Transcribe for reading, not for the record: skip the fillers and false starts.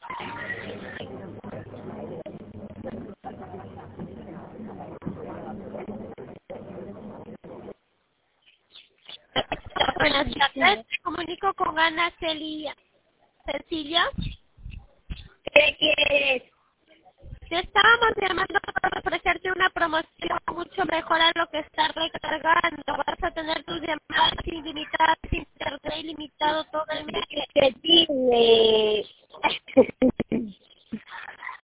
Buenas tardes, me comunico con Ana Cecilia. ¿Qué quieres? Te estábamos llamando para ofrecerte una promoción mucho mejor a lo que estás recargando. Vas a tener tus llamadas ilimitadas, internet ilimitado todo el mes. Que dime,